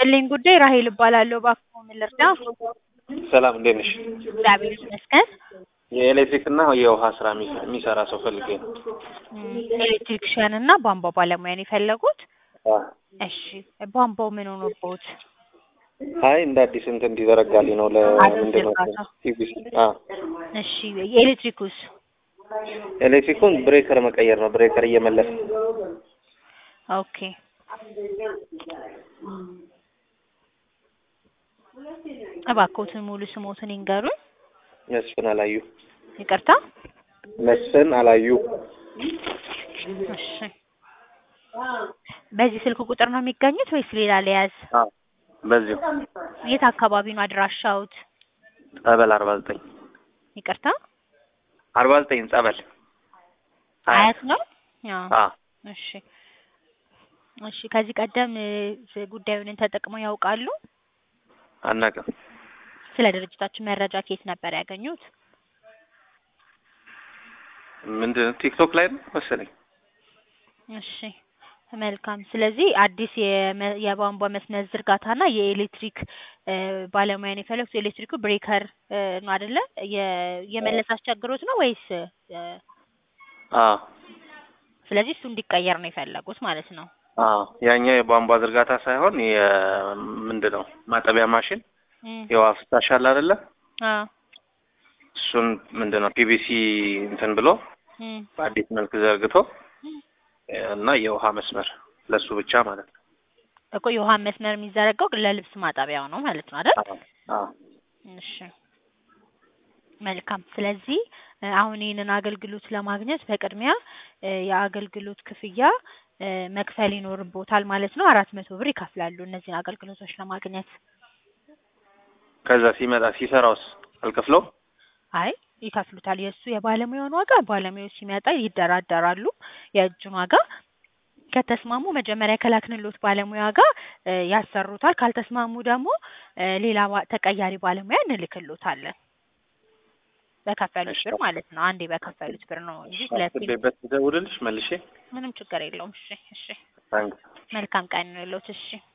ይስጥልኝ ጉዳይ ራሔል እባላለሁ። እባክዎ ምን ልርዳ? ሰላም እንዴት ነሽ? እግዚአብሔር ይመስገን። የኤሌክትሪክ እና የውሃ ስራ የሚሰራ ሰው ፈልጌ ነው። ኤሌክትሪክሻን እና ቧንቧ ባለሙያ ነው የፈለጉት? አዎ። እሺ ቧንቧው ምን ሆኖብዎት? አይ እንደ አዲስ እንትን እንዲዘረጋልኝ ነው ለምንድን ነው ዝርጋታ። ፒቪሲ። እሺ የኤሌክትሪኩስ? ኤሌክትሪኩን ብሬከር መቀየር ነው። ብሬከር እየመለስ ኦኬ። እባክዎትን ሙሉ ስሞትን ይንገሩኝ። መስፍን አላዩ። ይቅርታ? መስፍን አላዩ። እሺ በዚህ ስልክ ቁጥር ነው የሚገኙት ወይስ ሌላ ለያዝ? አዎ በዚሁ። የት አካባቢ ነው አድራሻውት? ጸበል 49። ይቅርታ? 49 ጸበል አያት ነው? አዎ። እሺ እሺ ከዚህ ቀደም ጉዳዩን ተጠቅመው ያውቃሉ? አናውቅም። ስለ ድርጅታችን መረጃ ከየት ነበር ያገኙት? ምንድን ነው ቲክቶክ ላይ ነው መሰለኝ። እሺ መልካም። ስለዚህ አዲስ የቧንቧ መስመር ዝርጋታና የኤሌክትሪክ ባለሙያ ነው የፈለጉት። ኤሌክትሪኩ ብሬከር ነው አይደለ? የመለስ አስቸግሮት ነው ወይስ? አዎ። ስለዚህ እሱ እንዲቀየር ነው የፈለጉት ማለት ነው። አዎ ያኛው የቧንቧ ዝርጋታ ሳይሆን ምንድን ነው ማጠቢያ ማሽን የውሃ ፍሳሽ አለ አይደለ? አዎ። እሱን ምንድን ነው ፒቪሲ እንትን ብሎ በአዲስ መልክ ዘርግቶ እና የውሃ መስመር ለሱ ብቻ ማለት ነው እኮ። የውሃ መስመር የሚዘረጋው ለልብስ ማጠቢያው ነው ማለት ነው አይደል? አዎ። እሺ መልካም። ስለዚህ አሁን ይህንን አገልግሎት ለማግኘት በቅድሚያ የአገልግሎት ክፍያ መክፈል ይኖርቦታል ማለት ነው። 400 ብር ይከፍላሉ እነዚህን አገልግሎቶች ለማግኘት። ከዛ ሲመጣ ሲሰራውስ አልከፍለውም? አይ ይከፍሉታል። የእሱ የባለሙያውን ዋጋ ባለሙያው ሲመጣ ይደራደራሉ የእጁን ዋጋ። ከተስማሙ መጀመሪያ ከላክንሎት ባለሙያ ጋር ያሰሩታል። ካልተስማሙ ደግሞ ሌላ ተቀያሪ ባለሙያ እንልክሎታለን። በከፈሉት ብር ማለት ነው። አንዴ በከፈሉት ብር ነው እንጂ ሁለቴ ደውልልሽ መልሼ። ምንም ችግር የለውም። እሺ እሺ። ታንክ መልካም ቀን ይሁንልዎት። እሺ